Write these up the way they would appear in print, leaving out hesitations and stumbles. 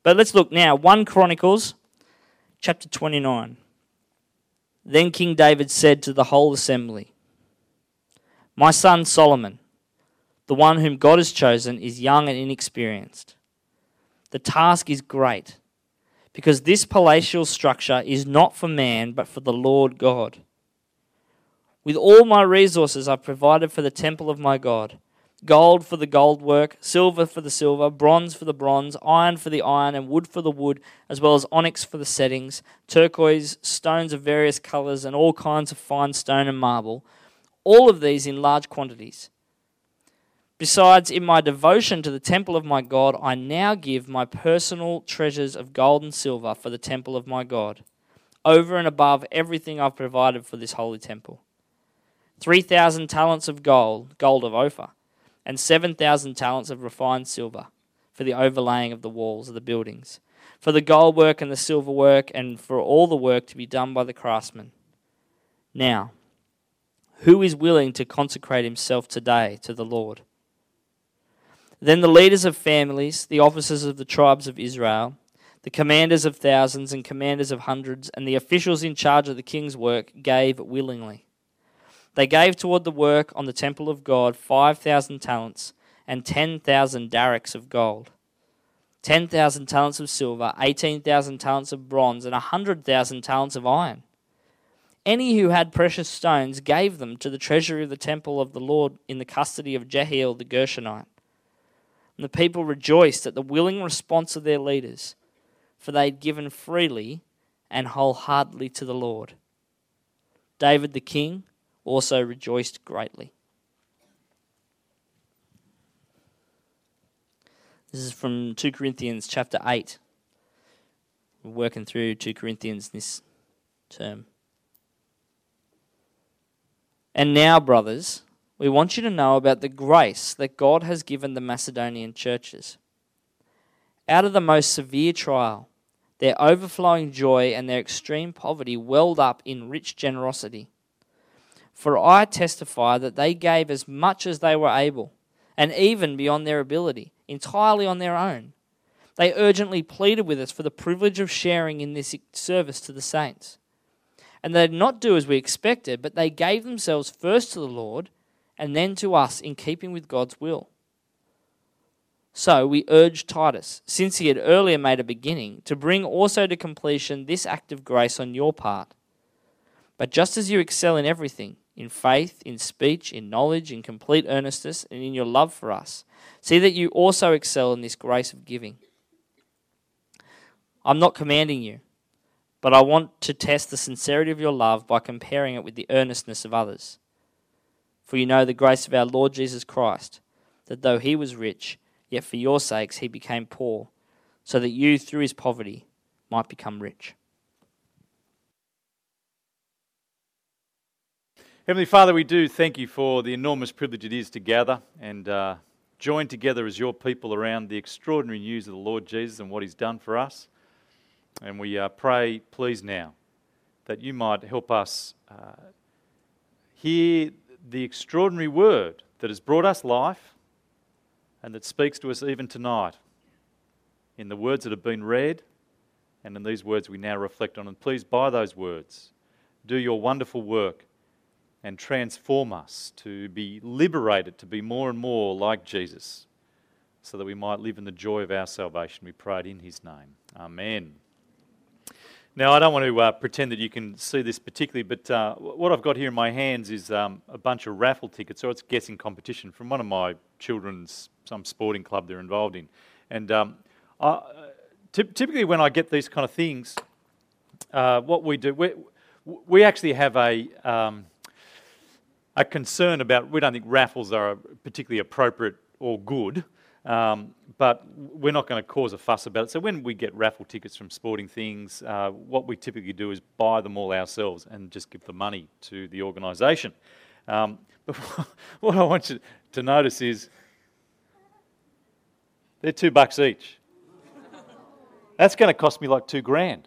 But let's look now. 1 Chronicles chapter 29. Then King David said to the whole assembly, "My son Solomon, the one whom God has chosen, is young and inexperienced. The task is great, because this palatial structure is not for man, but for the Lord God. With all my resources I've provided for the temple of my God, gold for the gold work, silver for the silver, bronze for the bronze, iron for the iron, and wood for the wood, as well as onyx for the settings, turquoise, stones of various colours, and all kinds of fine stone and marble, all of these in large quantities. Besides, in my devotion to the temple of my God, I now give my personal treasures of gold and silver for the temple of my God, over and above everything I've provided for this holy temple. 3,000 talents of gold, gold of Ophir, and 7,000 talents of refined silver for the overlaying of the walls of the buildings, for the gold work and the silver work, and for all the work to be done by the craftsmen. Now, who is willing to consecrate himself today to the Lord?" Then the leaders of families, the officers of the tribes of Israel, the commanders of thousands and commanders of hundreds, and the officials in charge of the king's work gave willingly. They gave toward the work on the temple of God 5,000 talents and 10,000 darricks of gold, 10,000 talents of silver, 18,000 talents of bronze, and 100,000 talents of iron. Any who had precious stones gave them to the treasury of the temple of the Lord in the custody of Jehiel the Gershonite. And the people rejoiced at the willing response of their leaders, for they had given freely and wholeheartedly to the Lord. David the king also rejoiced greatly. This is from 2 Corinthians chapter 8. We're working through 2 Corinthians this term. "And now, brothers, we want you to know about the grace that God has given the Macedonian churches. Out of the most severe trial, their overflowing joy and their extreme poverty welled up in rich generosity. For I testify that they gave as much as they were able, and even beyond their ability, entirely on their own. They urgently pleaded with us for the privilege of sharing in this service to the saints. And they did not do as we expected, but they gave themselves first to the Lord, and then to us in keeping with God's will. So we urged Titus, since he had earlier made a beginning, to bring also to completion this act of grace on your part. But just as you excel in everything, in faith, in speech, in knowledge, in complete earnestness, and in your love for us, see that you also excel in this grace of giving. I'm not commanding you, but I want to test the sincerity of your love by comparing it with the earnestness of others. For you know the grace of our Lord Jesus Christ, that though he was rich, yet for your sakes he became poor, so that you through his poverty might become rich." Heavenly Father, we do thank you for the enormous privilege it is to gather and join together as your people around the extraordinary news of the Lord Jesus and what he's done for us. And we pray, please now, that you might help us hear the extraordinary word that has brought us life and that speaks to us even tonight in the words that have been read and in these words we now reflect on. And please, by those words, do your wonderful work and transform us to be liberated, to be more and more like Jesus, so that we might live in the joy of our salvation. We pray it in his name. Amen. Now, I don't want to pretend that you can see this particularly, but what I've got here in my hands is a bunch of raffle tickets, or it's guessing competition from one of my children's, some sporting club they're involved in. And typically when I get these kind of things, what we do, we actually have a concern about, we don't think raffles are particularly appropriate or good, but we're not going to cause a fuss about it. So when we get raffle tickets from sporting things, what we typically do is buy them all ourselves and just give the money to the organisation. But what I want you to notice is they're $2 each. That's going to cost me like $2,000.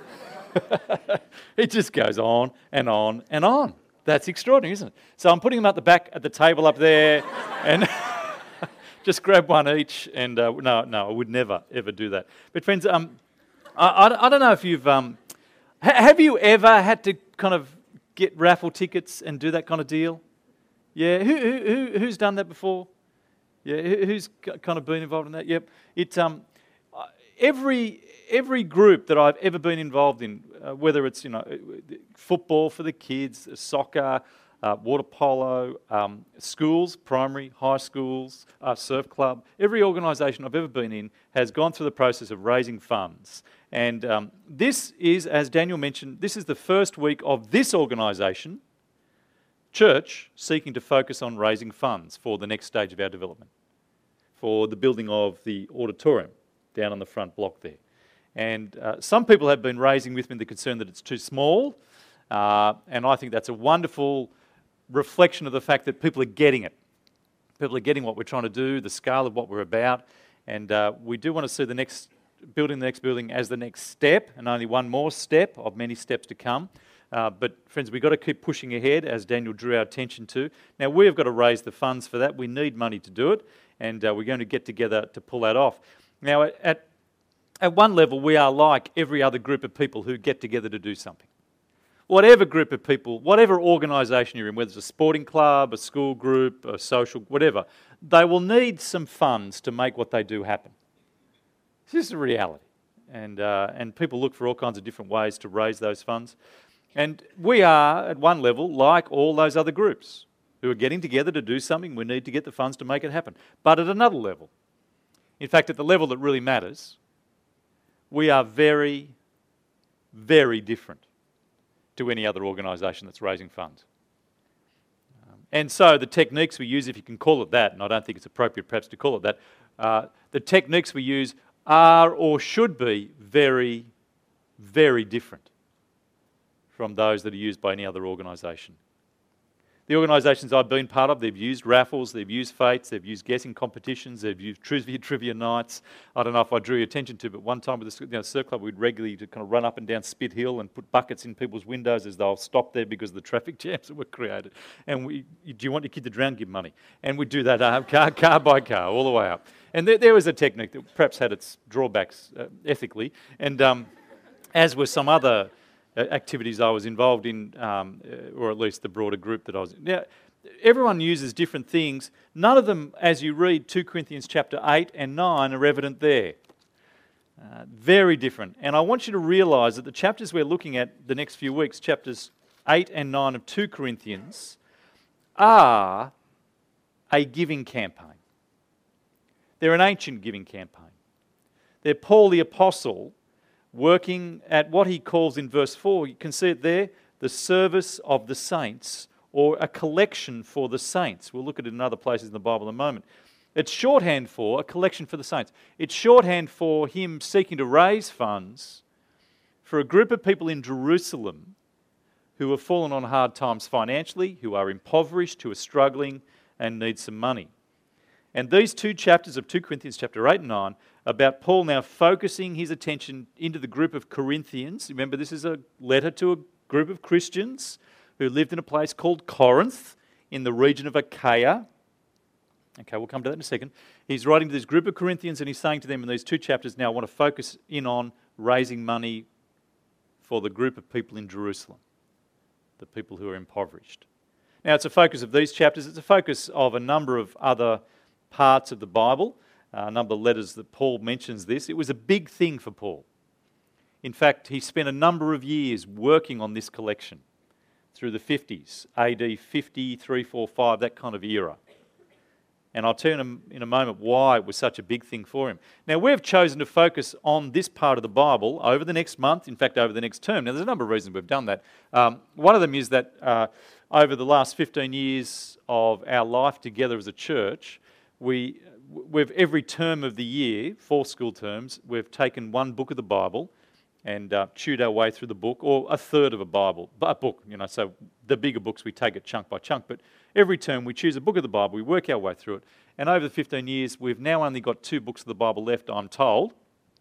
It just goes on and on and on. That's extraordinary, isn't it? So I'm putting them at the back at the table up there, and just grab one each, and no, I would never, ever do that. But friends, I don't know if you've... have you ever had to kind of get raffle tickets and do that kind of deal? Yeah, who's done that before? Yeah, who's kind of been involved in that? Yep. It's every group that I've ever been involved in, whether it's football for the kids, soccer, water polo, schools, primary, high schools, surf club, every organisation I've ever been in has gone through the process of raising funds. And this is, as Daniel mentioned, this is the first week of this organisation, church, seeking to focus on raising funds for the next stage of our development, for the building of the auditorium down on the front block there. And some people have been raising with me the concern that it's too small, and I think that's a wonderful reflection of the fact that people are getting it. People are getting what we're trying to do, the scale of what we're about, and we do want to see the next building as the next step, and only one more step of many steps to come. But friends, we've got to keep pushing ahead, as Daniel drew our attention to. Now, we've got to raise the funds for that. We need money to do it, and we're going to get together to pull that off. Now, at one level, we are like every other group of people who get together to do something. Whatever group of people, whatever organisation you're in, whether it's a sporting club, a school group, a social, whatever, they will need some funds to make what they do happen. This is a reality. And people look for all kinds of different ways to raise those funds. And we are, at one level, like all those other groups who are getting together to do something. We need to get the funds to make it happen. But at another level, in fact, at the level that really matters, we are very, very different to any other organisation that's raising funds. And so the techniques we use, if you can call it that, and I don't think it's appropriate perhaps to call it that, the techniques we use are or should be very, very different from those that are used by any other organisation. The organisations I've been part of, they've used raffles, they've used fates, they've used guessing competitions, they've used trivia nights. I don't know if I drew your attention to, but one time with the surf club, we'd regularly to kind of run up and down Spit Hill and put buckets in people's windows as they'll stop there because of the traffic jams that were created. And do you want your kid to drown? Give money. And we'd do that car by car, all the way up. And there was a technique that perhaps had its drawbacks ethically, and as were some other activities I was involved in, or at least the broader group that I was in. Now, everyone uses different things. None of them, as you read 2 Corinthians chapter 8 and 9, are evident there. Very different. And I want you to realise that the chapters we're looking at the next few weeks, chapters 8 and 9 of 2 Corinthians, are a giving campaign. They're an ancient giving campaign. They're Paul the Apostle working at what he calls in verse 4, you can see it there, the service of the saints, or a collection for the saints. We'll look at it in other places in the Bible in a moment. It's shorthand for a collection for the saints. It's shorthand for him seeking to raise funds for a group of people in Jerusalem who have fallen on hard times financially, who are impoverished, who are struggling and need some money. And these two chapters of 2 Corinthians, chapter 8 and 9, about Paul now focusing his attention into the group of Corinthians. Remember, this is a letter to a group of Christians who lived in a place called Corinth in the region of Achaia. Okay, we'll come to that in a second. He's writing to this group of Corinthians and he's saying to them in these two chapters, now I want to focus in on raising money for the group of people in Jerusalem, the people who are impoverished. Now, it's a focus of these chapters. It's a focus of a number of other parts of the Bible, a number of letters that Paul mentions this. It was a big thing for Paul. In fact, he spent a number of years working on this collection through the 50s, AD 50, 3, 4, 5, that kind of era. And I'll tell you in a moment why it was such a big thing for him. Now, we've chosen to focus on this part of the Bible over the next month, in fact, over the next term. Now, there's a number of reasons we've done that. One of them is that over the last 15 years of our life together as a church, we've every term of the year, 4 school terms, we've taken one book of the Bible and chewed our way through the book, or a third of a book, so the bigger books we take it chunk by chunk, but every term we choose a book of the Bible, we work our way through it, and over the 15 years we've now only got 2 books of the Bible left, I'm told.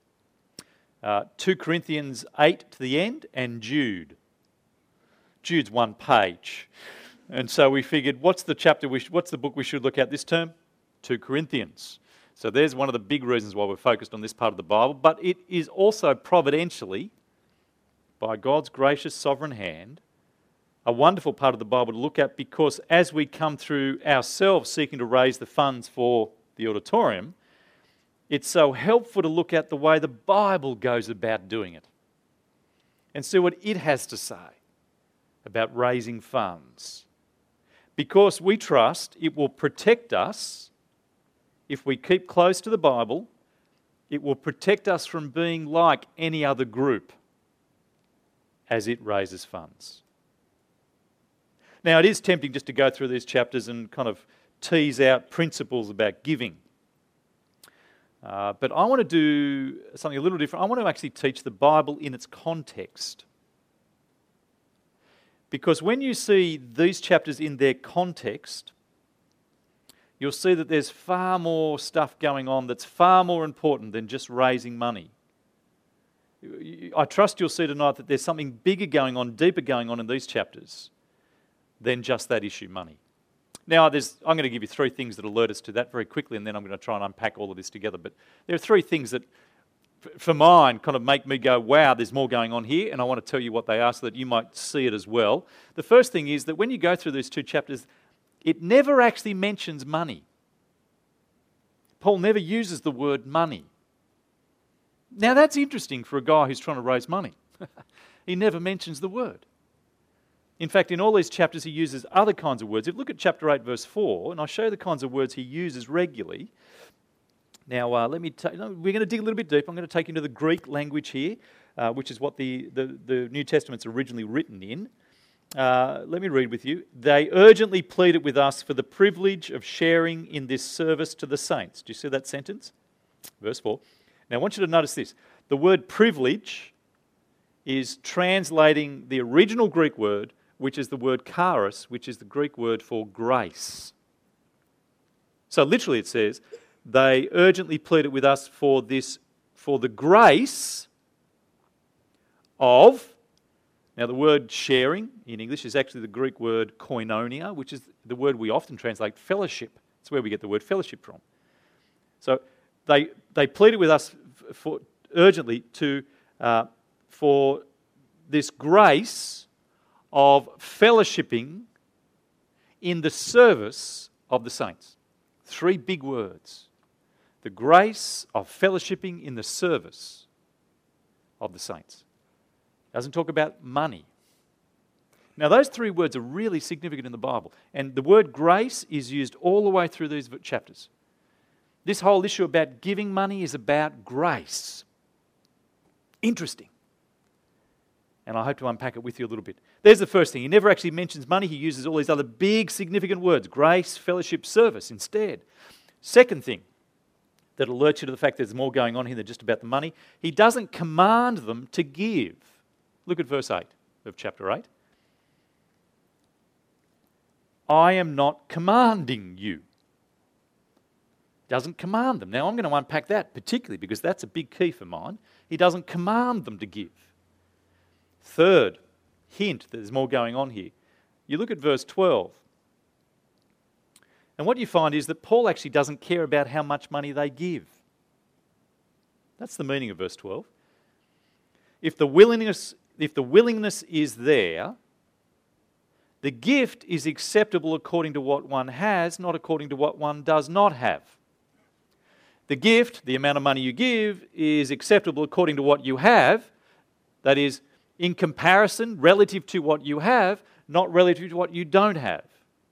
2 Corinthians 8 to the end, and Jude. Jude's 1 page. And so we figured, what's the book we should look at this term? 2 Corinthians. So there's one of the big reasons why we're focused on this part of the Bible, but it is also providentially, by God's gracious sovereign hand, a wonderful part of the Bible to look at, because as we come through ourselves seeking to raise the funds for the auditorium, it's so helpful to look at the way the Bible goes about doing it and see what it has to say about raising funds. Because we trust it will protect us if we keep close to the Bible. It will protect us from being like any other group as it raises funds. Now, it is tempting just to go through these chapters and kind of tease out principles about giving. But I want to do something a little different. I want to actually teach the Bible in its context. Because when you see these chapters in their context, you'll see that there's far more stuff going on that's far more important than just raising money. I trust you'll see tonight that there's something bigger going on, deeper going on in these chapters than just that issue, money. Now, I'm going to give you 3 things that alert us to that very quickly, and then I'm going to try and unpack all of this together. But there are 3 things that, for mine, kind of make me go, wow, there's more going on here, and I want to tell you what they are so that you might see it as well. The first thing is that when you go through these 2 chapters, it never actually mentions money. Paul never uses the word money. Now, that's interesting for a guy who's trying to raise money. He never mentions the word. In fact, in all these chapters, he uses other kinds of words. If you look at chapter 8, verse 4, and I'll show you the kinds of words he uses regularly. Now, we're going to dig a little bit deep. I'm going to take you into the Greek language here, which is what the New Testament's originally written in. Let me read with you. They urgently pleaded with us for the privilege of sharing in this service to the saints. Do you see that sentence? Verse 4. Now, I want you to notice this. The word privilege is translating the original Greek word, which is the word charis, which is the Greek word for grace. So literally it says, they urgently pleaded with us for the grace of, now the word sharing in English is actually the Greek word koinonia, which is the word we often translate fellowship. It's where we get the word fellowship from. So they pleaded with us urgently for this grace of fellowshipping in the service of the saints. 3 big words. The grace of fellowshipping in the service of the saints. Doesn't talk about money. Now, those 3 words are really significant in the Bible. And the word grace is used all the way through these chapters. This whole issue about giving money is about grace. Interesting. And I hope to unpack it with you a little bit. There's the first thing. He never actually mentions money. He uses all these other big, significant words. Grace, fellowship, service instead. Second thing that alerts you to the fact there's more going on here than just about the money. He doesn't command them to give. Look at verse 8 of chapter 8. I am not commanding you. Doesn't command them. Now, I'm going to unpack that particularly because that's a big key for mine. He doesn't command them to give. Third hint that there's more going on here. You look at verse 12. And what you find is that Paul actually doesn't care about how much money they give. That's the meaning of verse 12. If the willingness is there, the gift is acceptable according to what one has, not according to what one does not have. The gift, the amount of money you give, is acceptable according to what you have. That is, in comparison, relative to what you have, not relative to what you don't have.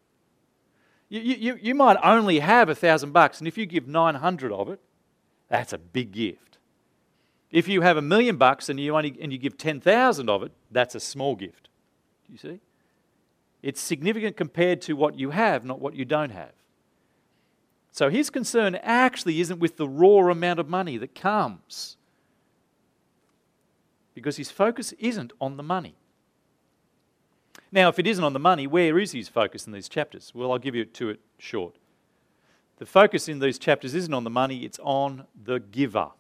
You might only have $1,000, and if you give 900 of it, that's a big gift. If you have $1 million and you give 10,000 of it, that's a small gift. Do you see? It's significant compared to what you have, not what you don't have. So his concern actually isn't with the raw amount of money that comes, because his focus isn't on the money. Now, if it isn't on the money, where is his focus in these chapters? Well, I'll give you to it short. The focus in these chapters isn't on the money, it's on the giver.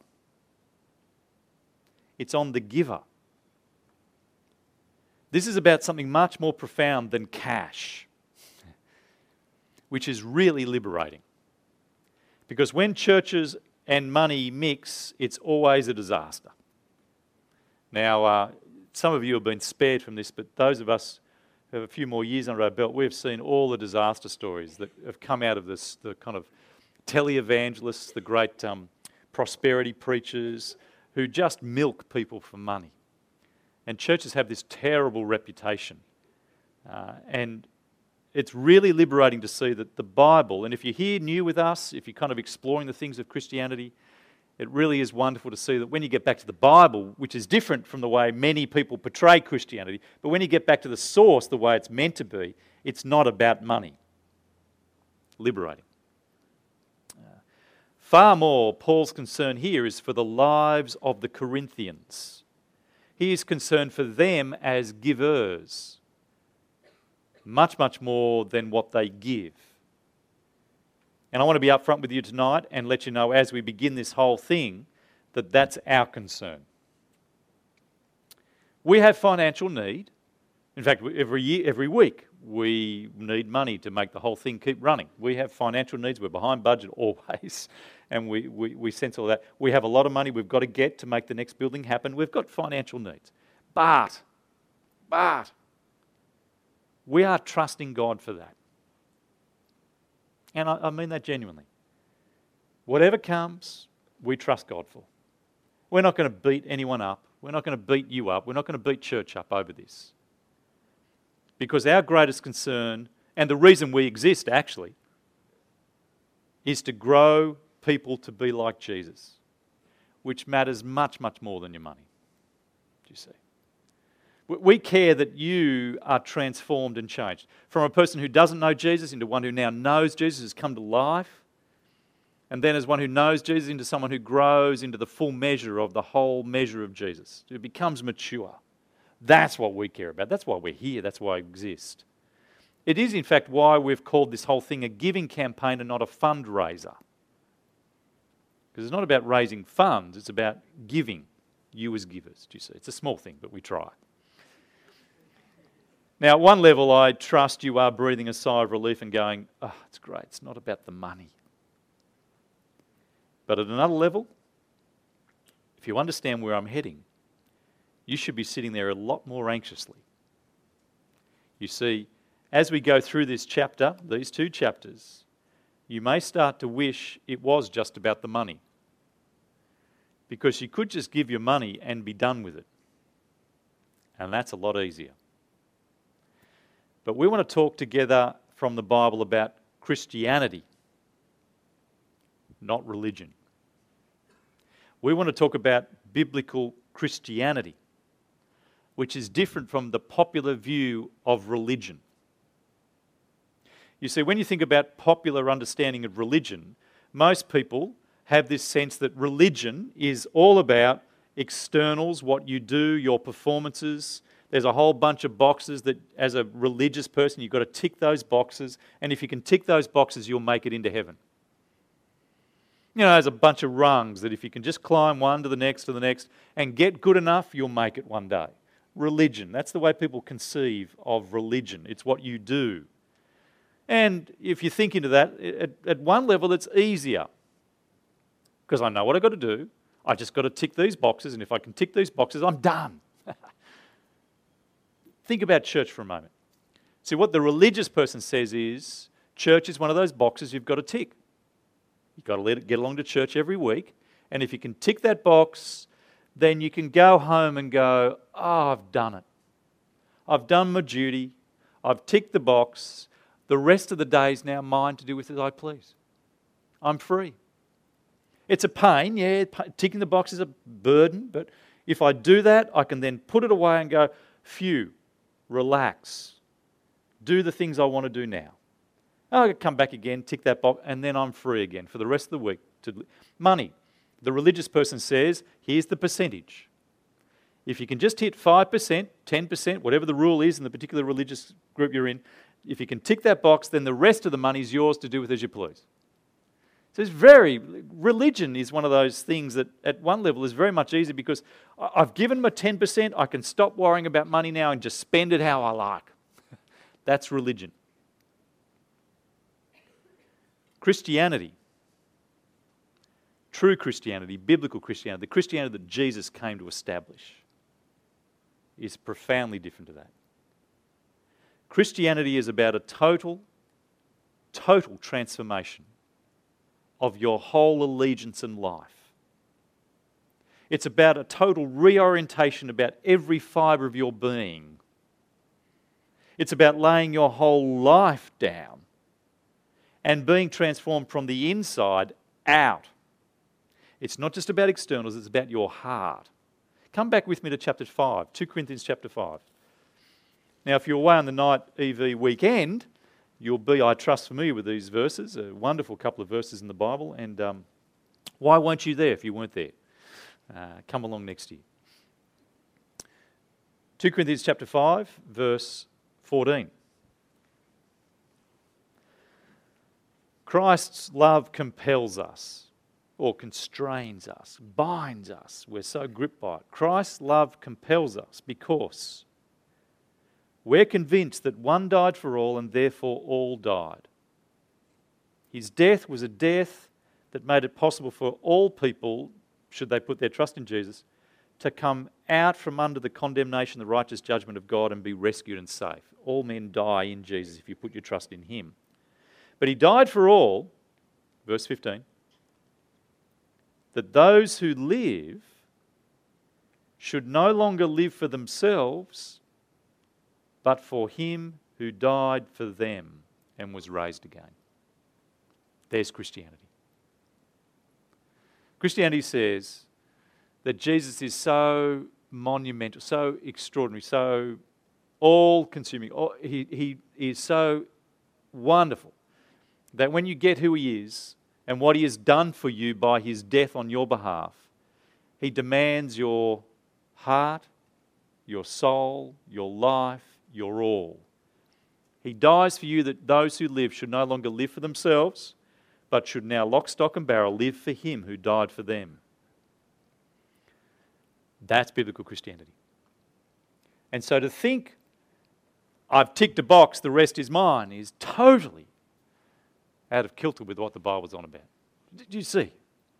It's on the giver. This is about something much more profound than cash, which is really liberating. Because when churches and money mix, it's always a disaster. Now, some of you have been spared from this, but those of us who have a few more years under our belt, we've seen all the disaster stories that have come out of this, the kind of televangelists, the great prosperity preachers who just milk people for money. And churches have this terrible reputation. And it's really liberating to see that the Bible, and if you're here new with us, if you're kind of exploring the things of Christianity, it really is wonderful to see that when you get back to the Bible, which is different from the way many people portray Christianity, but when you get back to the source, the way it's meant to be, it's not about money. Liberating. Far more, Paul's concern here is for the lives of the Corinthians. He is concerned for them as givers, much, much more than what they give. And I want to be upfront with you tonight and let you know as we begin this whole thing that that's our concern. We have financial need. In fact, every week, we need money to make the whole thing keep running. We have financial needs. We're behind budget always, and we sense all that. We have a lot of money we've got to get to make the next building happen. We've got financial needs. But, we are trusting God for that. And I mean that genuinely. Whatever comes, we trust God for. We're not going to beat anyone up. We're not going to beat you up. We're not going to beat church up over this. Because our greatest concern, and the reason we exist actually, is to grow people to be like Jesus, which matters much, much more than your money. Do you see? We care that you are transformed and changed. From a person who doesn't know Jesus into one who now knows Jesus, has come to life, and then as one who knows Jesus into someone who grows into the full measure of the whole measure of Jesus, who becomes mature. That's what we care about. That's why we're here. That's why we exist. It is, in fact, why we've called this whole thing a giving campaign and not a fundraiser. Because it's not about raising funds, it's about giving, you as givers. Do you see? It's a small thing, but we try. Now, at one level, I trust you are breathing a sigh of relief and going, oh, it's great, it's not about the money. But at another level, if you understand where I'm heading, you should be sitting there a lot more anxiously. You see, as we go through this chapter, these two chapters, you may start to wish it was just about the money. Because you could just give your money and be done with it. And that's a lot easier. But we want to talk together from the Bible about Christianity, not religion. We want to talk about biblical Christianity, which is different from the popular view of religion. You see, when you think about popular understanding of religion, most people have this sense that religion is all about externals, what you do, your performances. There's a whole bunch of boxes that, as a religious person, you've got to tick those boxes, and if you can tick those boxes, you'll make it into heaven. You know, there's a bunch of rungs that if you can just climb one to the next and get good enough, you'll make it one day. Religion, that's the way people conceive of religion. It's what you do. And if you think into that, at one level it's easier. Because I know what I've got to do. I just got to tick these boxes, and if I can tick these boxes, I'm done. Think about church for a moment. See, what the religious person says is, church is one of those boxes you've got to tick. You've got to get along to church every week, and if you can tick that box, then you can go home and go, oh, I've done it. I've done my duty. I've ticked the box. The rest of the day is now mine to do with as I please. I'm free. It's a pain, yeah, ticking the box is a burden, but if I do that, I can then put it away and go, phew, relax, do the things I want to do now. I'll come back again, tick that box, and then I'm free again for the rest of the week. Money. The religious person says, here's the percentage. If you can just hit 5%, 10%, whatever the rule is in the particular religious group you're in, if you can tick that box, then the rest of the money is yours to do with as you please. So religion is one of those things that at one level is very much easy because I've given my 10%, I can stop worrying about money now and just spend it how I like. That's religion. Christianity true Christianity, biblical Christianity, the Christianity that Jesus came to establish, is profoundly different to that. Christianity is about a total transformation of your whole allegiance in life. It's about a total reorientation about every fibre of your being. It's about laying your whole life down and being transformed from the inside out. It's not just about externals, it's about your heart. Come back with me to chapter 5, 2 Corinthians chapter 5. Now, if you're away on the night EV weekend, you'll be, I trust, familiar with these verses, a wonderful couple of verses in the Bible. And why weren't you there if you weren't there? Come along next year. 2 Corinthians chapter 5, verse 14. Christ's love compels us, or constrains us, binds us. We're so gripped by it. Christ's love compels us because we're convinced that one died for all and therefore all died. His death was a death that made it possible for all people, should they put their trust in Jesus, to come out from under the condemnation, the righteous judgment of God and be rescued and safe. All men die in Jesus if you put your trust in Him. But He died for all, verse 15, that those who live should no longer live for themselves, but for Him who died for them and was raised again. There's Christianity. Christianity says that Jesus is so monumental, so extraordinary, so all-consuming. He is so wonderful that when you get who He is and what He has done for you by His death on your behalf, He demands your heart, your soul, your life, your all. He dies for you that those who live should no longer live for themselves, but should now lock, stock and barrel live for Him who died for them. That's biblical Christianity. And so to think, I've ticked a box, the rest is mine, is totally out of kilter with what the Bible's on about. Do you see?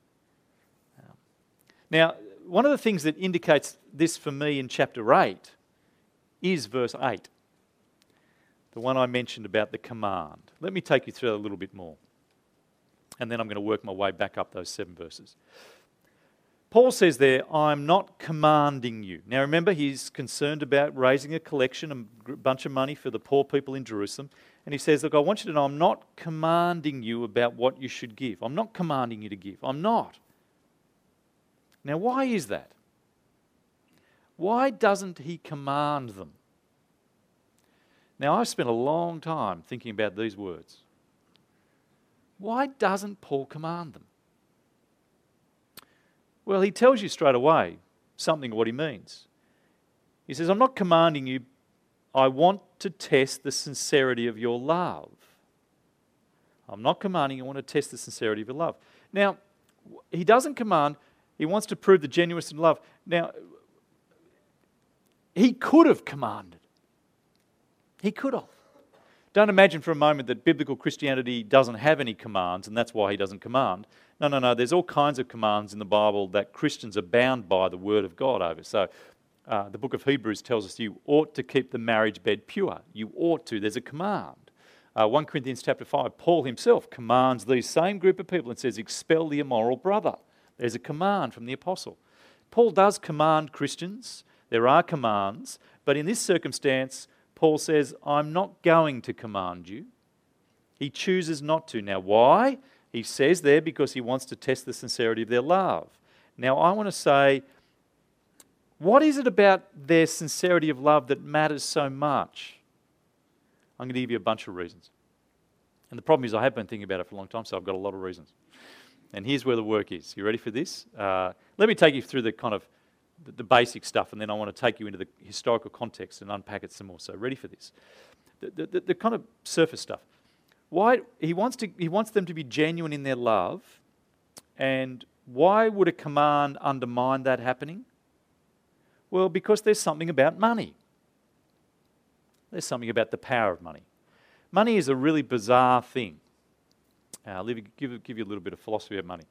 Now, one of the things that indicates this for me in chapter 8 is verse 8. The one I mentioned about the command. Let me take you through that a little bit more. And then I'm going to work my way back up those 7 verses. Paul says there, I'm not commanding you. Now remember, he's concerned about raising a collection, a bunch of money for the poor people in Jerusalem. And he says, look, I want you to know I'm not commanding you about what you should give. I'm not commanding you to give. I'm not. Now why is that? Why doesn't he command them? Now I've spent a long time thinking about these words. Why doesn't Paul command them? Well, he tells you straight away something of what he means. He says, I'm not commanding you, I want to test the sincerity of your love. I'm not commanding you, I want to test the sincerity of your love. Now, he doesn't command, he wants to prove the genuineness of love. Now, he could have commanded. He could have. Don't imagine for a moment that biblical Christianity doesn't have any commands and that's why he doesn't command. No. There's all kinds of commands in the Bible that Christians are bound by the Word of God over. So the book of Hebrews tells us you ought to keep the marriage bed pure. You ought to. There's a command. 1 Corinthians chapter 5, Paul himself commands these same group of people and says, expel the immoral brother. There's a command from the apostle. Paul does command Christians. There are commands. But in this circumstance, Paul says, I'm not going to command you. He chooses not to. Now, why? He says there because he wants to test the sincerity of their love. Now, I want to say, what is it about their sincerity of love that matters so much? I'm going to give you a bunch of reasons. And the problem is I have been thinking about it for a long time, so I've got a lot of reasons. And here's where the work is. You ready for this? Let me take you through the kind of the basic stuff, and then I want to take you into the historical context and unpack it some more. So ready for this? The kind of surface stuff. Why he wants them to be genuine in their love, and why would a command undermine that happening? Well, because there's something about money. There's something about the power of money. Money is a really bizarre thing. Give you a little bit of philosophy of money.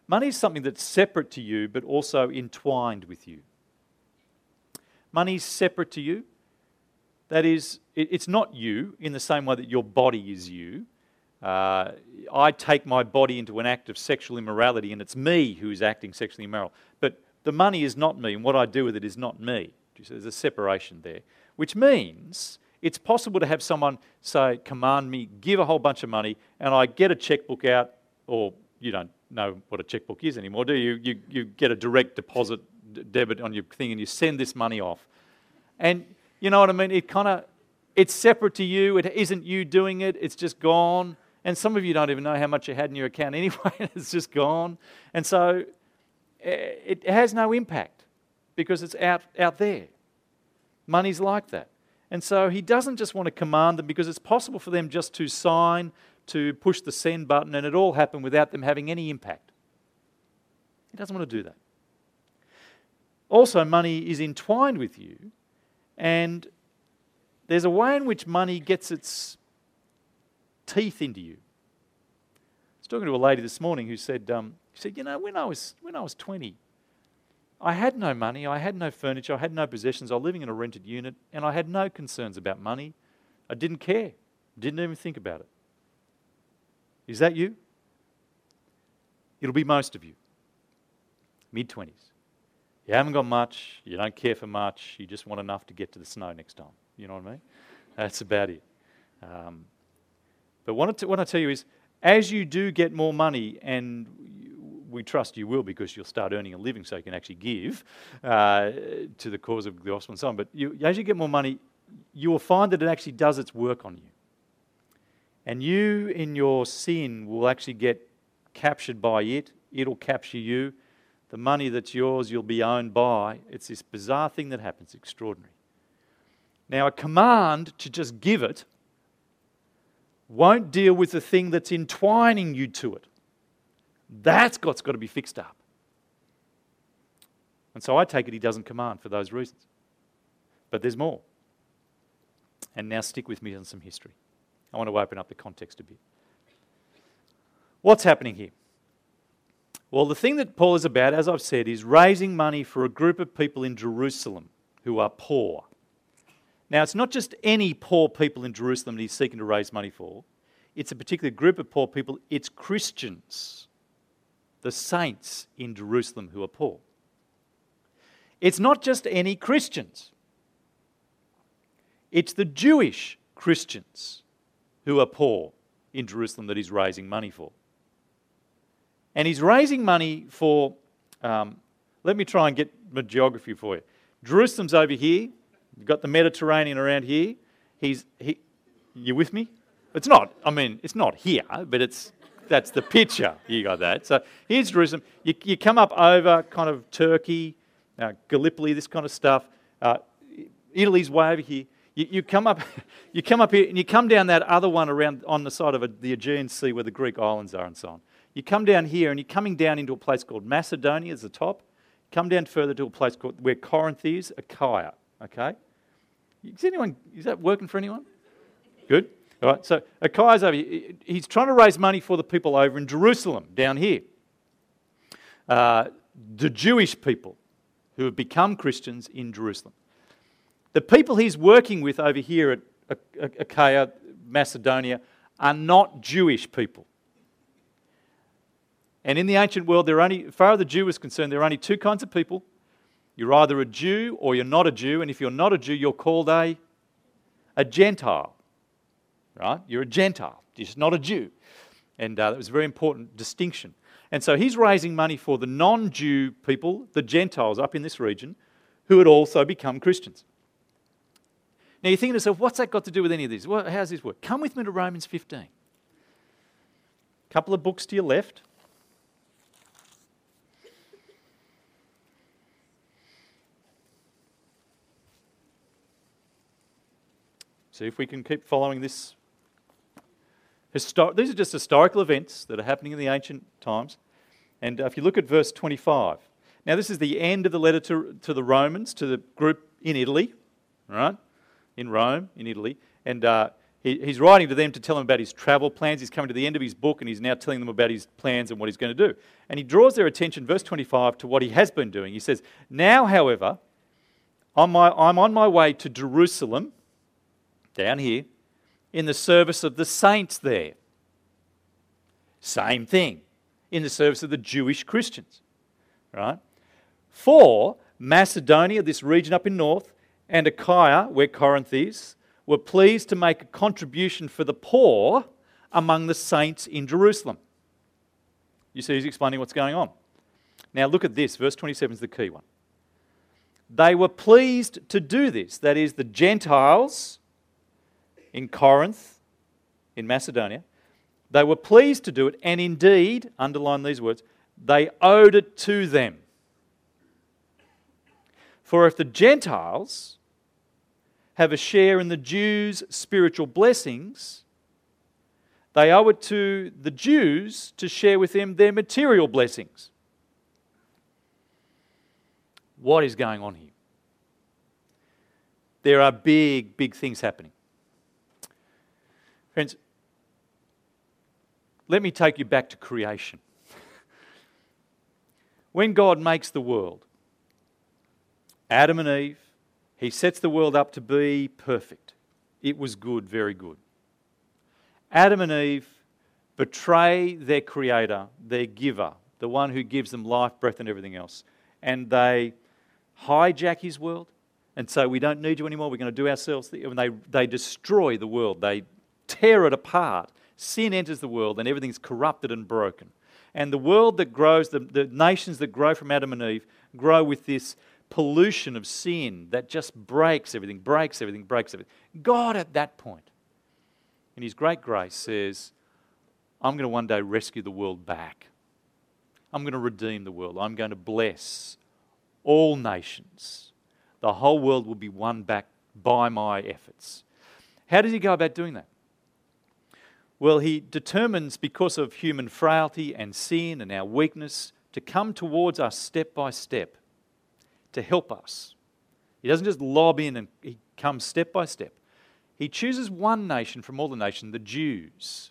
Money is something that's separate to you, but also entwined with you. Money's separate to you. That is, it's not you in the same way that your body is you. I take my body into an act of sexual immorality, and it's me who is acting sexually immoral. But the money is not me, and what I do with it is not me. There's a separation there, which means it's possible to have someone say, command me, give a whole bunch of money, and I get a checkbook out, or you don't know what a checkbook is anymore, do you? You get a direct deposit debit on your thing, and you send this money off. And you know what I mean? It's separate to you. It isn't you doing it. It's just gone. And some of you don't even know how much you had in your account anyway. It's just gone. And so it has no impact because it's out there. Money's like that. And so he doesn't just want to command them because it's possible for them just to sign, to push the send button, and it all happened without them having any impact. He doesn't want to do that. Also, money is entwined with you, and there's a way in which money gets its teeth into you. I was talking to a lady this morning who said, you know, when I was 20, I had no money, I had no furniture, I had no possessions, I was living in a rented unit, and I had no concerns about money. I didn't care, didn't even think about it. Is that you? It'll be most of you. Mid-20s. You haven't got much, you don't care for much, you just want enough to get to the snow next time. You know what I mean? That's about it. But what I tell you is, as you do get more money, and we trust you will because you'll start earning a living so you can actually give to the cause of the gospel and so on, but as you get more money, you will find that it actually does its work on you. And you, in your sin, will actually get captured by it. It'll capture you. The money that's yours, you'll be owned by. It's this bizarre thing that happens, extraordinary. Now, a command to just give it won't deal with the thing that's entwining you to it. That's what's got to be fixed up. And so I take it he doesn't command for those reasons. But there's more. And now stick with me on some history. I want to open up the context a bit. What's happening here? Well, the thing that Paul is about, as I've said, is raising money for a group of people in Jerusalem who are poor. Now, it's not just any poor people in Jerusalem that he's seeking to raise money for. It's a particular group of poor people. It's Christians, the saints in Jerusalem who are poor. It's not just any Christians. It's the Jewish Christians who are poor in Jerusalem that he's raising money for. And he's raising money for, let me try and get my geography for you. Jerusalem's over here. You've got the Mediterranean around here. You with me? It's not here, but that's the picture. You got that. So here's Jerusalem. You come up over kind of Turkey, Gallipoli, this kind of stuff. Italy's way over here. You come up here and you come down that other one around on the side of the Aegean Sea where the Greek islands are and so on. You come down here and you're coming down into a place called Macedonia as the top. Come down further to a place called where Corinth is, Achaia. Okay? Is that working for anyone? Good. All right, so Achaia's over here. He's trying to raise money for the people over in Jerusalem, down here. The Jewish people who have become Christians in Jerusalem. The people he's working with over here at Achaia, Macedonia, are not Jewish people. And in the ancient world, as far as the Jew is concerned, there are only two kinds of people. You're either a Jew or you're not a Jew, and if you're not a Jew, you're called a Gentile. Right? You're a Gentile, you're just not a Jew. And that was a very important distinction. And so he's raising money for the non-Jew people, the Gentiles up in this region, who had also become Christians. Now you're thinking to yourself, what's that got to do with any of this? How does this work? Come with me to Romans 15. A couple of books to your left. See if we can keep following this. These are just historical events that are happening in the ancient times. And if you look at verse 25. Now this is the end of the letter to the Romans, to the group in Italy, right? In Rome, in Italy. And He's writing to them to tell them about his travel plans. He's coming to the end of his book and he's now telling them about his plans and what he's going to do. And he draws their attention, verse 25, to what he has been doing. He says, "Now, however, I'm on my way to Jerusalem," down here, "in the service of the saints there." Same thing. In the service of the Jewish Christians. Right? "For Macedonia," this region up in north, "and Achaia," where Corinth is, "were pleased to make a contribution for the poor among the saints in Jerusalem." You see, he's explaining what's going on. Now look at this. Verse 27 is the key one. "They were pleased to do this." That is, the Gentiles in Corinth, in Macedonia, they were pleased to do it, and indeed, underline these words, they owed it to them. For if the Gentiles have a share in the Jews' spiritual blessings, they owe it to the Jews to share with them their material blessings. What is going on here? There are big, big things happening. Friends, let me take you back to creation. When God makes the world, Adam and Eve, He sets the world up to be perfect. It was good, very good. Adam and Eve betray their Creator, their giver, the one who gives them life, breath and everything else. And they hijack His world and say, "We don't need you anymore, we're going to do ourselves." And they destroy the world. They tear it apart. Sin enters the world and everything's corrupted and broken. And the world that grows, the nations that grow from Adam and Eve, grow with this pollution of sin that just breaks everything. God at that point, in His great grace, says, "I'm going to one day rescue the world back. I'm going to redeem the world. I'm going to bless all nations. The whole world will be won back by my efforts." How does He go about doing that? Well, He determines, because of human frailty and sin and our weakness, to come towards us step by step, to help us. He doesn't just lob in and He comes step by step. He chooses one nation from all the nations, the Jews.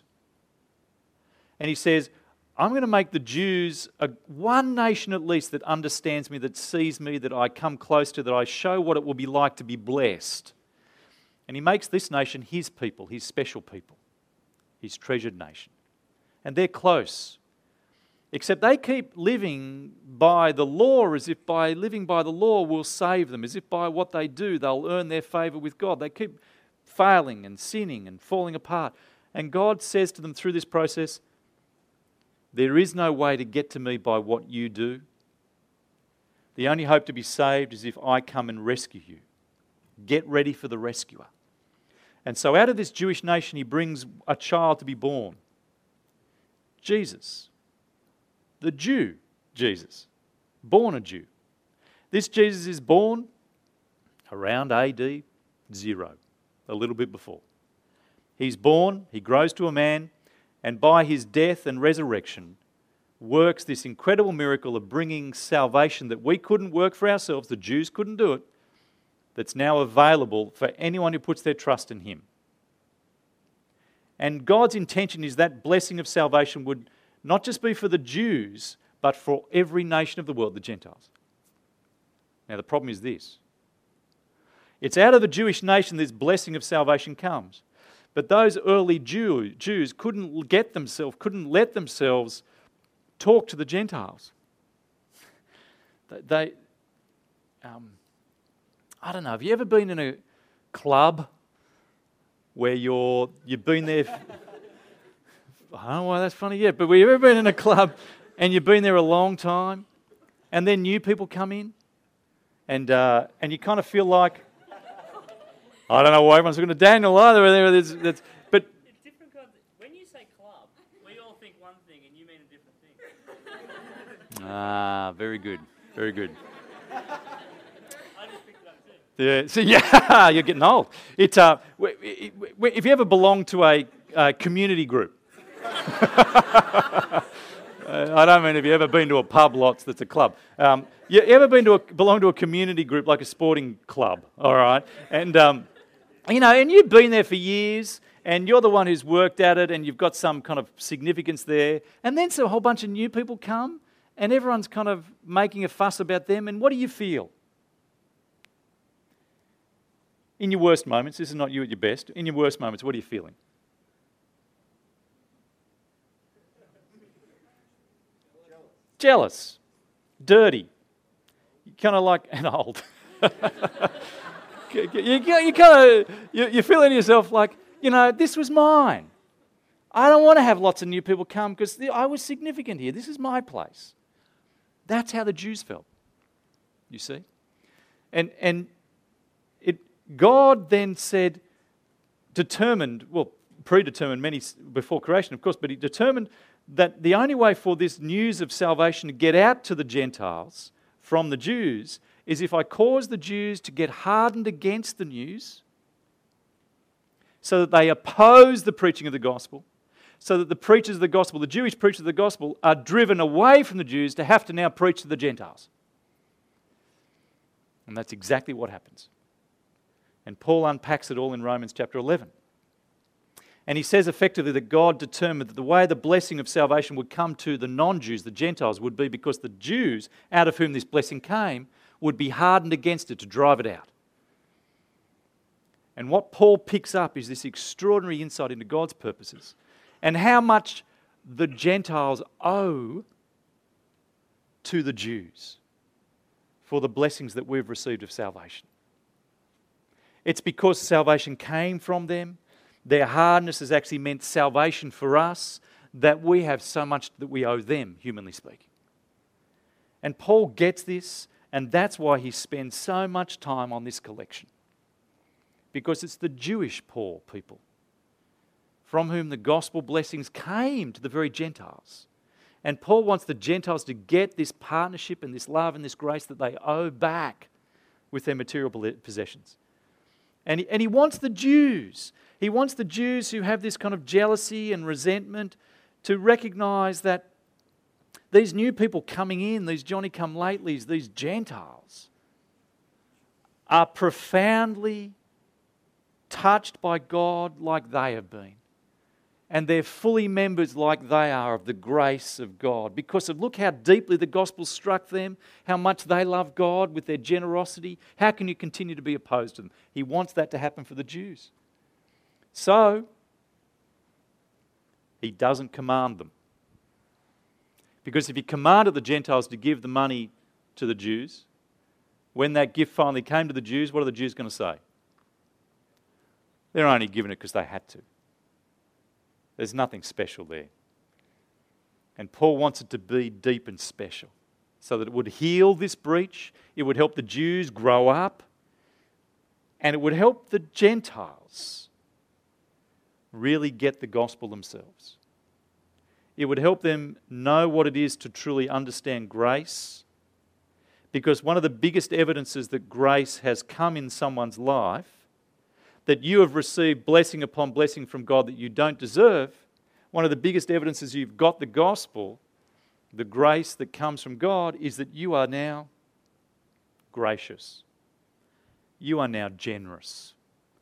And He says, "I'm going to make the Jews one nation at least that understands me, that sees me, that I come close to, that I show what it will be like to be blessed." And He makes this nation His people, His special people, His treasured nation. And they're close. Except they keep living by the law, as if by living by the law will save them, as if by what they do they'll earn their favour with God. They keep failing and sinning and falling apart. And God says to them through this process, "There is no way to get to me by what you do. The only hope to be saved is if I come and rescue you. Get ready for the rescuer." And so out of this Jewish nation He brings a child to be born. Jesus. The Jew, Jesus. Born a Jew. This Jesus is born around AD 0, a little bit before. He's born, He grows to a man, and by His death and resurrection works this incredible miracle of bringing salvation that we couldn't work for ourselves, the Jews couldn't do it, that's now available for anyone who puts their trust in Him. And God's intention is that blessing of salvation would not just be for the Jews, but for every nation of the world, the Gentiles. Now the problem is this. It's out of the Jewish nation this blessing of salvation comes. But those early Jews couldn't let themselves talk to the Gentiles. I don't know, have you ever been in a club where you've been there? I don't know why that's funny yet, but have you ever been in a club and you've been there a long time and then new people come in and you kind of feel like, I don't know why everyone's looking at Daniel either. But it's different kinds. When you say club, we all think one thing and you mean a different thing. Very good. Very good. I just picked it up too. Yeah, so yeah, you're getting old. If you ever belong to a community group, I don't mean if you've ever been to a pub lots that's a club. You ever belong to a community group like a sporting club, all right? And, and you've been there for years and you're the one who's worked at it and you've got some kind of significance there. And then so a whole bunch of new people come and everyone's kind of making a fuss about them. And what do you feel? In your worst moments, this is not you at your best, in your worst moments, what are you feeling? Jealous. Dirty. Kind of like, and old. You're feeling yourself like, this was mine. I don't want to have lots of new people come because I was significant here. This is my place. That's how the Jews felt, you see. And God then said, predetermined many before creation, of course, but he determined that the only way for this news of salvation to get out to the Gentiles from the Jews is if I cause the Jews to get hardened against the news so that they oppose the preaching of the gospel, so that the preachers of the gospel, the Jewish preachers of the gospel, are driven away from the Jews to have to now preach to the Gentiles. And that's exactly what happens. And Paul unpacks it all in Romans chapter 11. And he says effectively that God determined that the way the blessing of salvation would come to the non-Jews, the Gentiles, would be because the Jews, out of whom this blessing came, would be hardened against it to drive it out. And what Paul picks up is this extraordinary insight into God's purposes and how much the Gentiles owe to the Jews for the blessings that we've received of salvation. It's because salvation came from them. Their hardness has actually meant salvation for us, that we have so much that we owe them, humanly speaking. And Paul gets this, and that's why he spends so much time on this collection. Because it's the Jewish poor people from whom the gospel blessings came to the very Gentiles. And Paul wants the Gentiles to get this partnership and this love and this grace that they owe back with their material possessions. And he wants the Jews. He wants the Jews who have this kind of jealousy and resentment to recognise that these new people coming in, these Johnny-come-latelys, these Gentiles, are profoundly touched by God like they have been. And they're fully members like they are of the grace of God. Because of look how deeply the gospel struck them, how much they love God with their generosity. How can you continue to be opposed to them? He wants that to happen for the Jews. So, he doesn't command them. Because if he commanded the Gentiles to give the money to the Jews, when that gift finally came to the Jews, what are the Jews going to say? They're only giving it because they had to. There's nothing special there. And Paul wants it to be deep and special so that it would heal this breach, it would help the Jews grow up, and it would help the Gentiles really get the gospel themselves. It would help them know what it is to truly understand grace, because one of the biggest evidences that grace has come in someone's life, that you have received blessing upon blessing from God that you don't deserve, one of the biggest evidences you've got the gospel, the grace that comes from God, is that you are now gracious. You are now generous.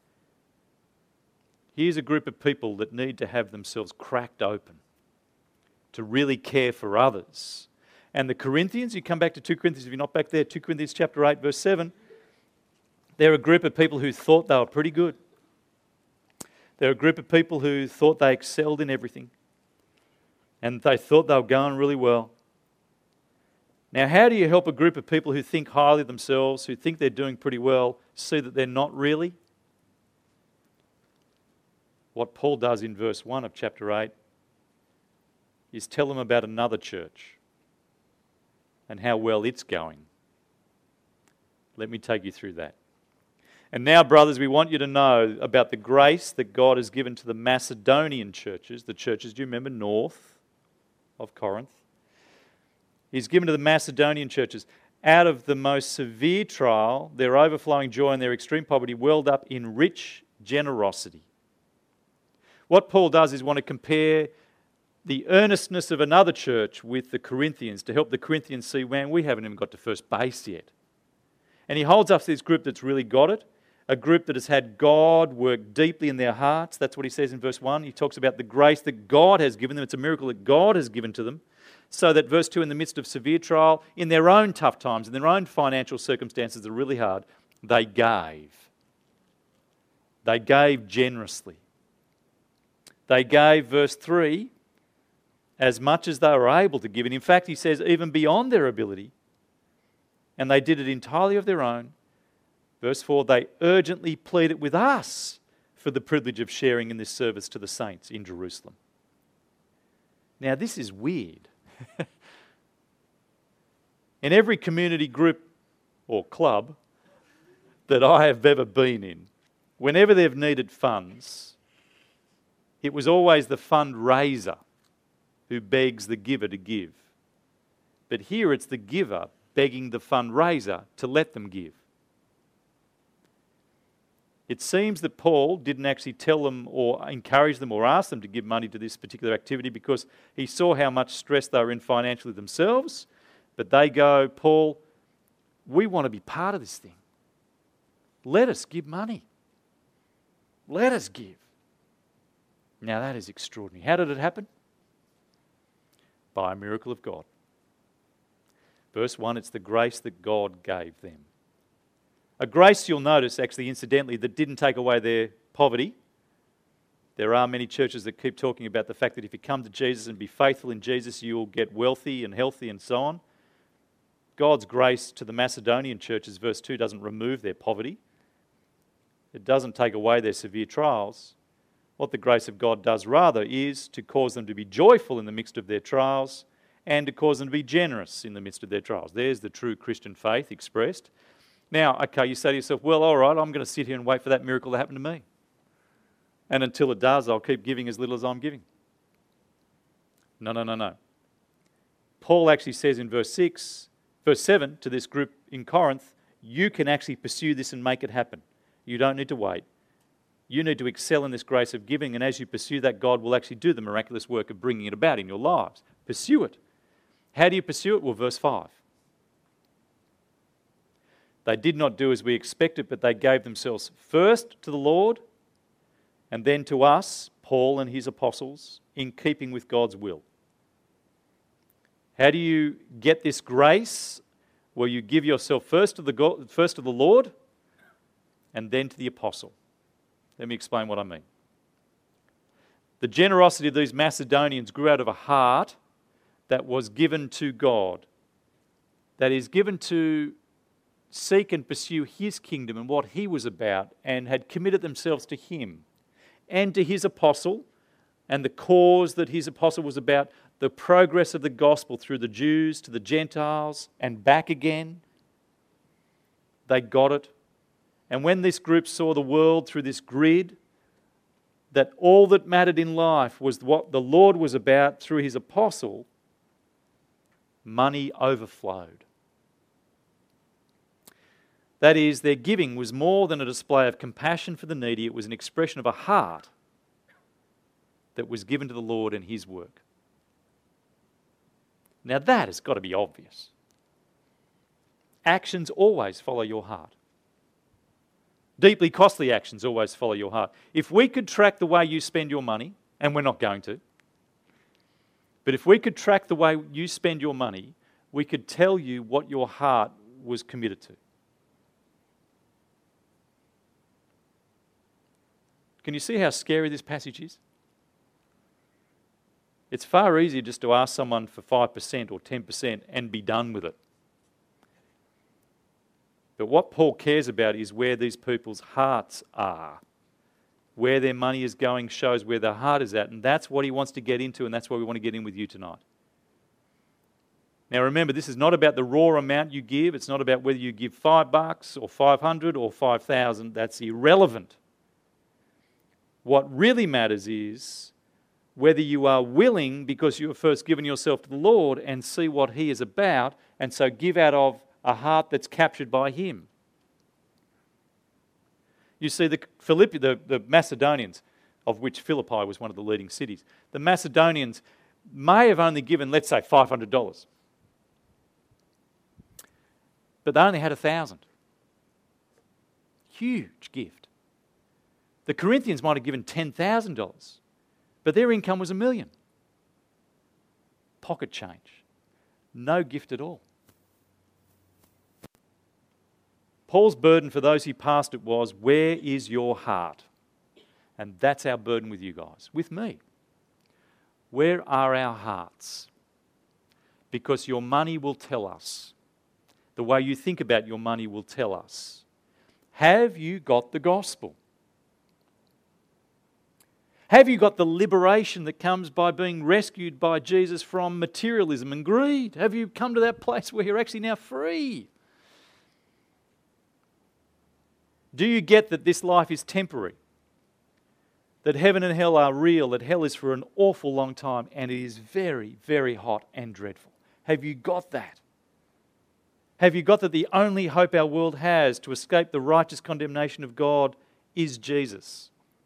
Here's a group of people that need to have themselves cracked open to really care for others. And the Corinthians, you come back to 2 Corinthians, if you're not back there, 2 Corinthians chapter 8, verse 7, they're a group of people who thought they were pretty good. They're a group of people who thought they excelled in everything. And they thought they were going really well. Now, how do you help a group of people who think highly of themselves, who think they're doing pretty well, see that they're not really? What Paul does in verse 1 of chapter 8 is tell them about another church and how well it's going. Let me take you through that. And now, brothers, we want you to know about the grace that God has given to the Macedonian churches, the churches, do you remember, north of Corinth? He's given to the Macedonian churches. Out of the most severe trial, their overflowing joy and their extreme poverty welled up in rich generosity. What Paul does is want to compare the earnestness of another church with the Corinthians to help the Corinthians see, man, we haven't even got to first base yet. And he holds up this group that's really got it, a group that has had God work deeply in their hearts. That's what he says in verse 1. He talks about the grace that God has given them. It's a miracle that God has given to them. So that verse 2, in the midst of severe trial, in their own tough times, in their own financial circumstances that are really hard, they gave. They gave generously. They gave, verse 3, as much as they were able to give. And in fact, he says, even beyond their ability. And they did it entirely of their own. Verse 4, they urgently pleaded with us for the privilege of sharing in this service to the saints in Jerusalem. Now, this is weird. In every community group or club that I have ever been in, whenever they've needed funds, it was always the fundraiser who begs the giver to give. But here it's the giver begging the fundraiser to let them give. It seems that Paul didn't actually tell them or encourage them or ask them to give money to this particular activity because he saw how much stress they were in financially themselves. But they go, Paul, we want to be part of this thing. Let us give money. Let us give. Now that is extraordinary. How did it happen? By a miracle of God. Verse 1, it's the grace that God gave them. A grace, you'll notice, actually, incidentally, that didn't take away their poverty. There are many churches that keep talking about the fact that if you come to Jesus and be faithful in Jesus, you'll get wealthy and healthy and so on. God's grace to the Macedonian churches, verse 2, doesn't remove their poverty. It doesn't take away their severe trials. What the grace of God does rather is to cause them to be joyful in the midst of their trials and to cause them to be generous in the midst of their trials. There's the true Christian faith expressed. Now, okay, you say to yourself, well, all right, I'm going to sit here and wait for that miracle to happen to me. And until it does, I'll keep giving as little as I'm giving. No. Paul actually says in verse 7 to this group in Corinth, you can actually pursue this and make it happen. You don't need to wait. You need to excel in this grace of giving, and as you pursue that, God will actually do the miraculous work of bringing it about in your lives. Pursue it. How do you pursue it? Well, verse 5. They did not do as we expected, but they gave themselves first to the Lord and then to us, Paul and his apostles, in keeping with God's will. How do you get this grace? Well, you give yourself first to the Lord and then to the apostle. Let me explain what I mean. The generosity of these Macedonians grew out of a heart that was given to God, that is given to seek and pursue his kingdom and what he was about, and had committed themselves to him and to his apostle and the cause that his apostle was about, the progress of the gospel through the Jews to the Gentiles and back again. They got it. And when this group saw the world through this grid, that all that mattered in life was what the Lord was about through his apostle, money overflowed. That is, their giving was more than a display of compassion for the needy. It was an expression of a heart that was given to the Lord and his work. Now that has got to be obvious. Actions always follow your heart. Deeply costly actions always follow your heart. If we could track the way you spend your money, and we're not going to, but if we could track the way you spend your money, we could tell you what your heart was committed to. Can you see how scary this passage is? It's far easier just to ask someone for 5% or 10% and be done with it. But what Paul cares about is where these people's hearts are. Where their money is going shows where their heart is at, and that's what he wants to get into, and that's why we want to get in with you tonight. Now remember, this is not about the raw amount you give. It's not about whether you give $5 or 500 or 5,000. That's irrelevant. What really matters is whether you are willing, because you have first given yourself to the Lord, and see what he is about, and so give out of a heart that's captured by him. You see, the Macedonians, of which Philippi was one of the leading cities, the Macedonians may have only given, let's say, $500. But they only had 1,000. huge gift. The Corinthians might have given $10,000, but their income was $1 million. Pocket change. No gift at all. Paul's burden for those he passed it was, where is your heart? And that's our burden with you guys, with me. Where are our hearts? Because your money will tell us. The way you think about your money will tell us. Have you got the gospel? Have you got the liberation that comes by being rescued by Jesus from materialism and greed? Have you come to that place where you're actually now free? Do you get that this life is temporary? That heaven and hell are real, that hell is for an awful long time, and it is very, very hot and dreadful. Have you got that? Have you got that the only hope our world has to escape the righteous condemnation of God is Jesus?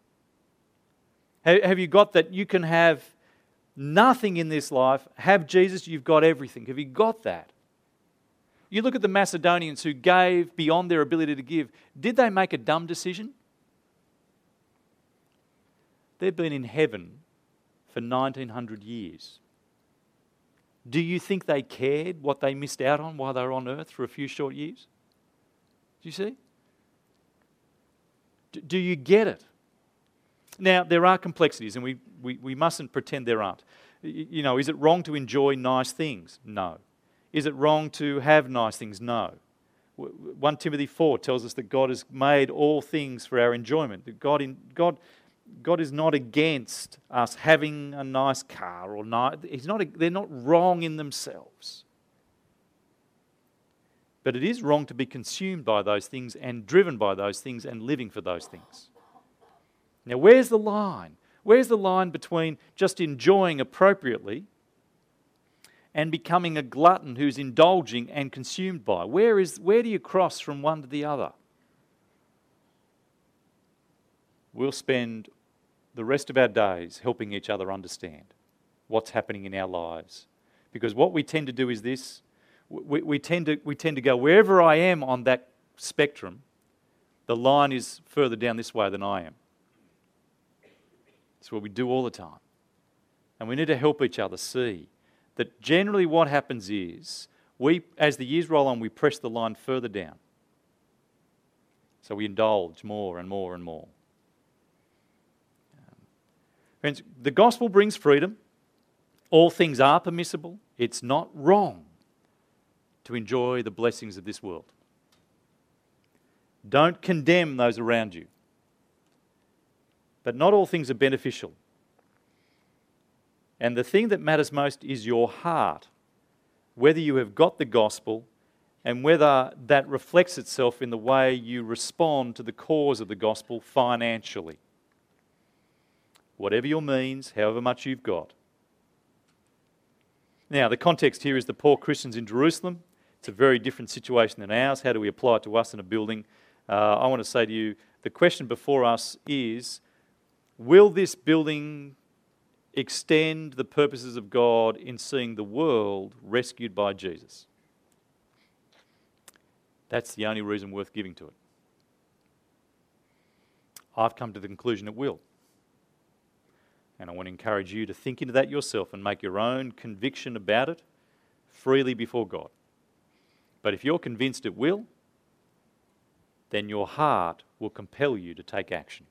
Have you got that you can have nothing in this life, have Jesus, you've got everything? Have you got that? You look at the Macedonians who gave beyond their ability to give. Did they make a dumb decision? They've been in heaven for 1900 years. Do you think they cared what they missed out on while they were on earth for a few short years? Do you see? Do you get it? Now, there are complexities, and we mustn't pretend there aren't. You know, is it wrong to enjoy nice things? No. Is it wrong to have nice things? No. 1 Timothy 4 tells us that God has made all things for our enjoyment. That God is not against us having a nice car or not. They're not wrong in themselves. But it is wrong to be consumed by those things and driven by those things and living for those things. Now, where's the line? Where's the line between just enjoying appropriately and becoming a glutton who's indulging and consumed by? Where do you cross from one to the other? We'll spend the rest of our days helping each other understand what's happening in our lives. Because what we tend to do is this, we tend to go wherever I am on that spectrum, the line is further down this way than I am. It's what we do all the time. And we need to help each other see that generally what happens is, as the years roll on, we press the line further down. So we indulge more and more and more. Friends, the gospel brings freedom. All things are permissible. It's not wrong to enjoy the blessings of this world. Don't condemn those around you. But not all things are beneficial. And the thing that matters most is your heart, whether you have got the gospel and whether that reflects itself in the way you respond to the cause of the gospel financially. Whatever your means, however much you've got. Now, the context here is the poor Christians in Jerusalem. It's a very different situation than ours. How do we apply it to us in a building? I want to say to you, the question before us is, will this building extend the purposes of God in seeing the world rescued by Jesus? That's the only reason worth giving to it. I've come to the conclusion it will. And I want to encourage you to think into that yourself and make your own conviction about it freely before God. But if you're convinced it will, then your heart will compel you to take action.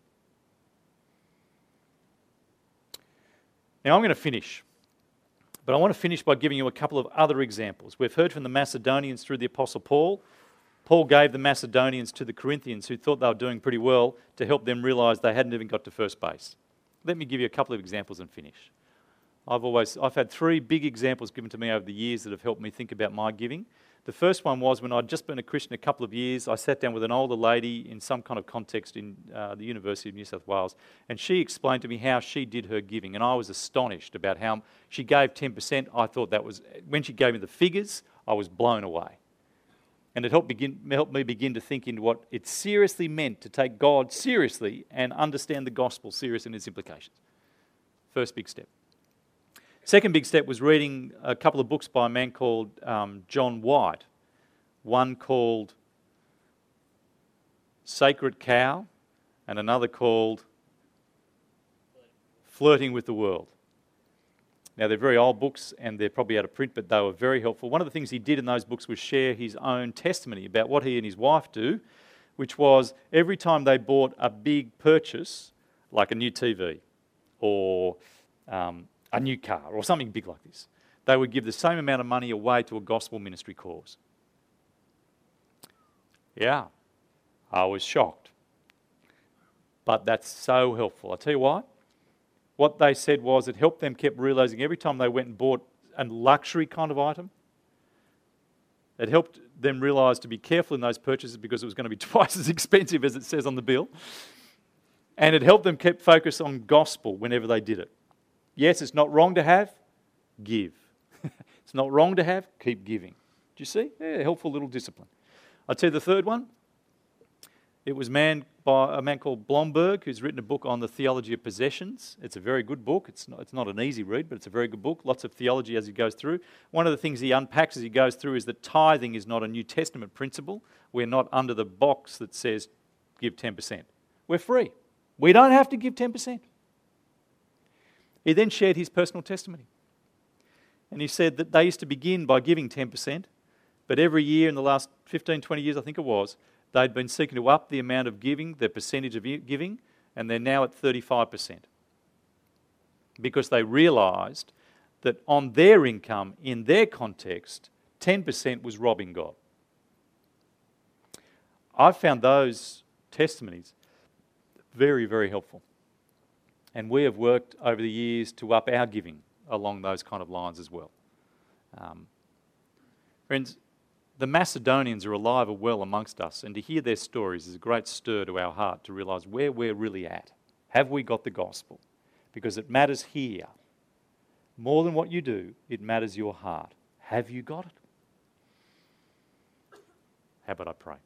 Now I'm going to finish. But I want to finish by giving you a couple of other examples. We've heard from the Macedonians through the Apostle Paul. Paul gave the Macedonians to the Corinthians who thought they were doing pretty well to help them realise they hadn't even got to first base. Let me give you a couple of examples and finish. I've had 3 big examples given to me over the years that have helped me think about my giving. The first one was when I'd just been a Christian a couple of years. I sat down with an older lady in some kind of context in the University of New South Wales, and she explained to me how she did her giving, and I was astonished about how she gave 10%. I thought that was, when she gave me the figures, I was blown away. And it helped me begin to think into what it seriously meant to take God seriously and understand the gospel seriously in its implications. First big step. Second big step was reading a couple of books by a man called John White. One called Sacred Cow, and another called Flirting with the World. Now, they're very old books and they're probably out of print, but they were very helpful. One of the things he did in those books was share his own testimony about what he and his wife do, which was every time they bought a big purchase, like a new TV or a new car or something big like this, they would give the same amount of money away to a gospel ministry cause. Yeah, I was shocked. But that's so helpful. I'll tell you why. What they said was it helped them keep realising every time they went and bought a luxury kind of item, it helped them realise to be careful in those purchases because it was going to be twice as expensive as it says on the bill. And it helped them keep focus on gospel whenever they did it. Yes, it's not wrong to have, give. It's not wrong to have, keep giving. Do you see? Yeah, helpful little discipline. I'll tell you the third one. It was by a man called Blomberg, who's written a book on the theology of possessions. It's a very good book. It's not an easy read, but it's a very good book. Lots of theology as he goes through. One of the things he unpacks as he goes through is that tithing is not a New Testament principle. We're not under the box that says give 10%. We're free. We don't have to give 10%. He then shared his personal testimony. And he said that they used to begin by giving 10%, but every year in the last 15, 20 years, I think it was, they'd been seeking to up the amount of giving, the percentage of giving, and they're now at 35%. Because they realised that on their income, in their context, 10% was robbing God. I've found those testimonies very, very helpful. And we have worked over the years to up our giving along those kind of lines as well. Friends, the Macedonians are alive and well amongst us, and to hear their stories is a great stir to our heart to realise where we're really at. Have we got the gospel? Because it matters here. More than what you do, it matters your heart. Have you got it? How about I pray?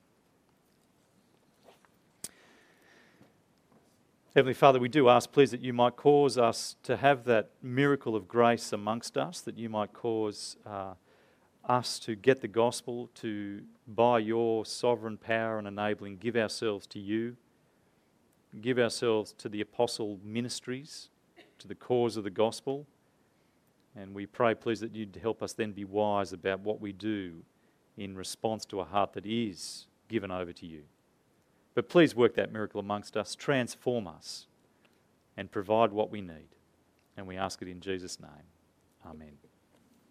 Heavenly Father, we do ask, please, that you might cause us to have that miracle of grace amongst us, that you might cause us to get the gospel, to, by your sovereign power and enabling, give ourselves to you, give ourselves to the apostle ministries, to the cause of the gospel. And we pray, please, that you'd help us then be wise about what we do in response to a heart that is given over to you. But please work that miracle amongst us, transform us, and provide what we need. And we ask it in Jesus' name. Amen.